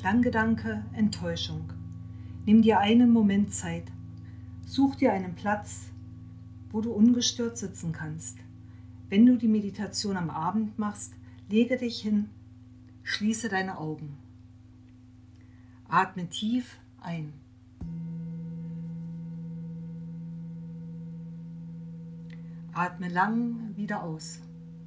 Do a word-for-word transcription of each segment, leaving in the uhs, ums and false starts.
Klanggedanke Enttäuschung. Nimm dir einen Moment Zeit. Such dir einen Platz, wo du ungestört sitzen kannst. Wenn du die Meditation am Abend machst, lege dich hin, schließe deine Augen. Atme tief ein. Atme lang wieder aus.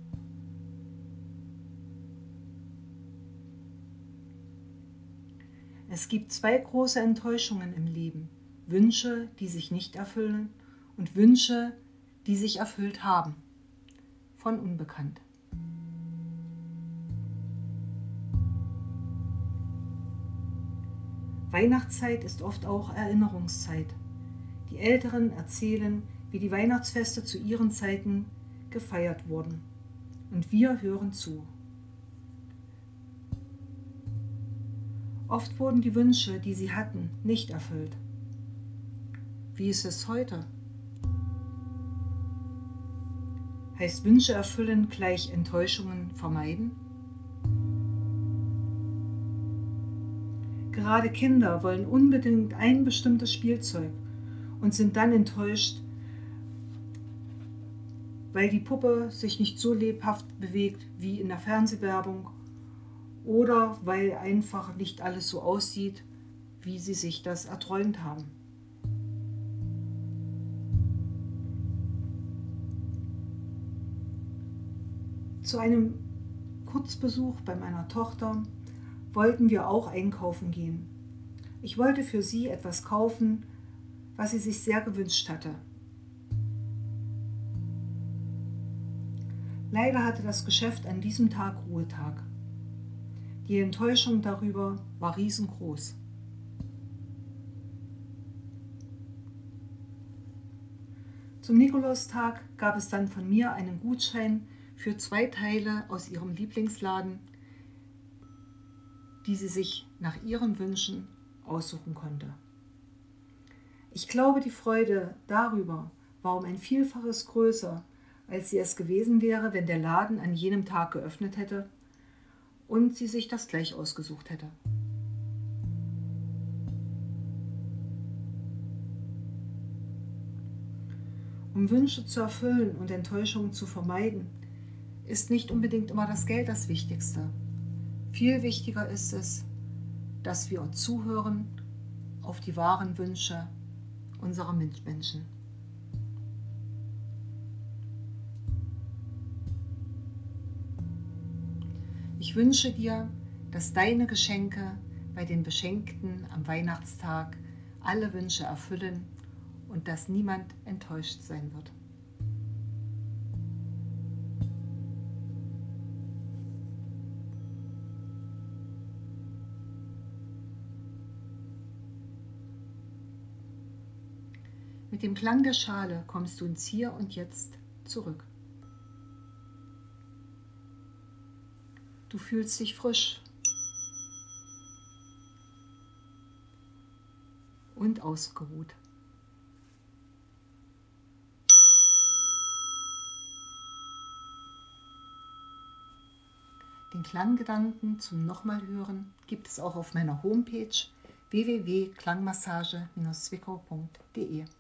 Es gibt zwei große Enttäuschungen im Leben. Wünsche, die sich nicht erfüllen und Wünsche, die sich erfüllt haben. Von Unbekannt. Weihnachtszeit ist oft auch Erinnerungszeit. Die Älteren erzählen, wie die Weihnachtsfeste zu ihren Zeiten gefeiert wurden. Und wir hören zu. Oft wurden die Wünsche, die sie hatten, nicht erfüllt. Wie ist es heute? Heißt Wünsche erfüllen gleich Enttäuschungen vermeiden? Gerade Kinder wollen unbedingt ein bestimmtes Spielzeug und sind dann enttäuscht, weil die Puppe sich nicht so lebhaft bewegt wie in der Fernsehwerbung oder weil einfach nicht alles so aussieht, wie sie sich das erträumt haben. Zu einem Kurzbesuch bei meiner Tochter wollten wir auch einkaufen gehen. Ich wollte für sie etwas kaufen, was sie sich sehr gewünscht hatte. Leider hatte das Geschäft an diesem Tag Ruhetag. Die Enttäuschung darüber war riesengroß. Zum Nikolaustag gab es dann von mir einen Gutschein für zwei Teile aus ihrem Lieblingsladen, die sie sich nach ihren Wünschen aussuchen konnte. Ich glaube, die Freude darüber war um ein Vielfaches größer, als sie es gewesen wäre, wenn der Laden an jenem Tag geöffnet hätte und sie sich das gleich ausgesucht hätte. Um Wünsche zu erfüllen und Enttäuschungen zu vermeiden, ist nicht unbedingt immer das Geld das Wichtigste. Viel wichtiger ist es, dass wir zuhören auf die wahren Wünsche unserer Mitmenschen. Ich wünsche dir, dass deine Geschenke bei den Beschenkten am Weihnachtstag alle Wünsche erfüllen und dass niemand enttäuscht sein wird. Mit dem Klang der Schale kommst du ins Hier und Jetzt zurück. Du fühlst dich frisch und ausgeruht. Den Klanggedanken zum nochmal hören gibt es auch auf meiner Homepage w w w punkt klangmassage Bindestrich zwickau punkt de.